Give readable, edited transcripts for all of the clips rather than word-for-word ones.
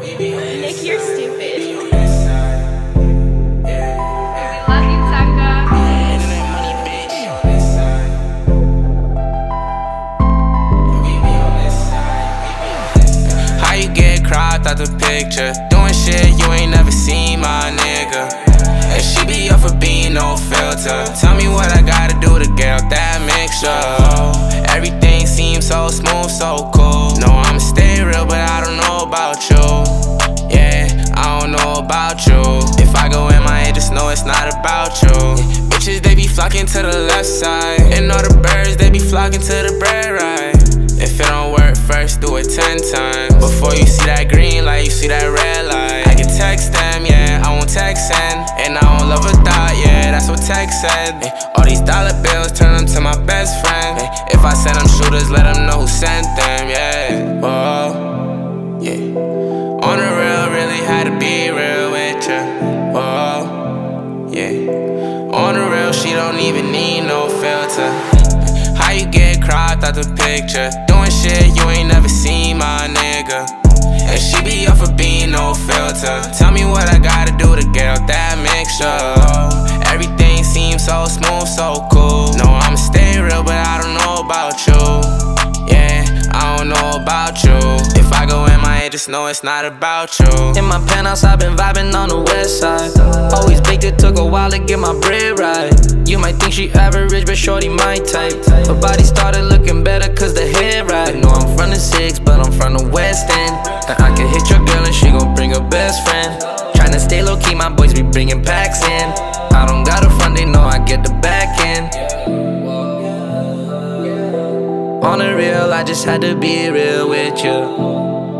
Nick, you're stupid. How you get cropped out the picture? Doing shit you ain't never seen, my nigga. And she be up for being no filter. Tell me what I gotta do to get out that mixture. Everything seems so smooth, so cool. No, I'ma stay real, but I don't know about you. Yeah, I don't know about you. If I go MIA, just know it's not about you. Bitches, they be flocking to the left side, and all the birds, they be flocking to the bread right. If it don't work first, do it 10 times before you see that green light, you see that red light. I can text them, yeah, I won't text send. And I don't love a thought, yeah, that's what text said. All these dollar bills, turn them to my best friend. If I send them shooters, let them know who sent them, yeah. Whoa, yeah. On the real, really had to be real with ya. Whoa, yeah. On the real, she don't even need no filter. How you get cropped out the picture? Doing shit you ain't never seen, my nigga. And she be up for being no filter. Tell me what I gotta do to get out that mixture. Everything seems so smooth, so cool. No, I'ma stay real, but I don't know about you. Yeah, I don't know about you. If I go MIA, just know it's not about you. In my penthouse, I've been vibing on the west side. Always baked, it took a while to get my bread right. You might think she average, but shorty my type. Her body started looking better cause the hair right. I know I'm from the 6, but I'm from the West End. And I can hit your girl and she gon' bring her best friend. Tryna stay low key, my boys be bringing packs in. I don't got a front, they know I get the back end. On the real, I just had to be real with you.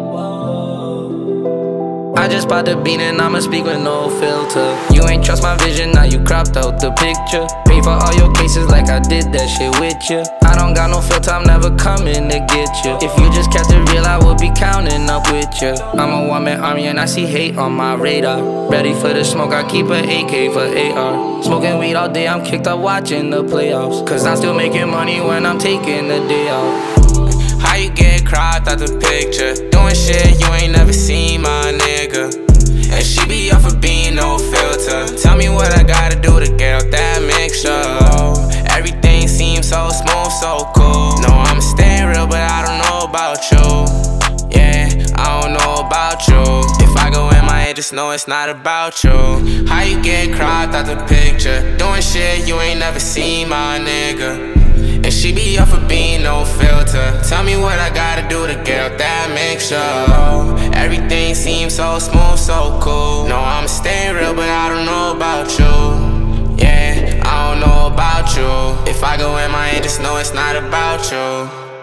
I just bought the beat and I'ma speak with no filter. You ain't trust my vision, now you cropped out the picture. Pay for all your cases like I did that shit with you. I don't got no filter, I'm never coming to get you. If you just kept it real, I would be counting up with you. I'm a one-man army and I see hate on my radar. Ready for the smoke, I keep an AK for AR. Smoking weed all day, I'm kicked up watching the playoffs. Cause I'm still making money when I'm taking the day off. How you get cropped out the picture? Doing shit you ain't never seen, my nigga. And she be up for being no filter. Tell me what I gotta do to get out that mixture. Everything seems so smooth, so cool. No, I'ma stay real, but I don't know about you. Yeah, I don't know about you. If I go MIA, just know it's not about you. How you get cropped out the picture? Doing shit you ain't never seen, my nigga. And she be up for being no filter. Tell me what I gotta do to get out that mixture. Everything seems so smooth, so cool. No, I'ma stay real, but I don't know about you. Yeah, I don't know about you. If I go MIA, just know it's not about you.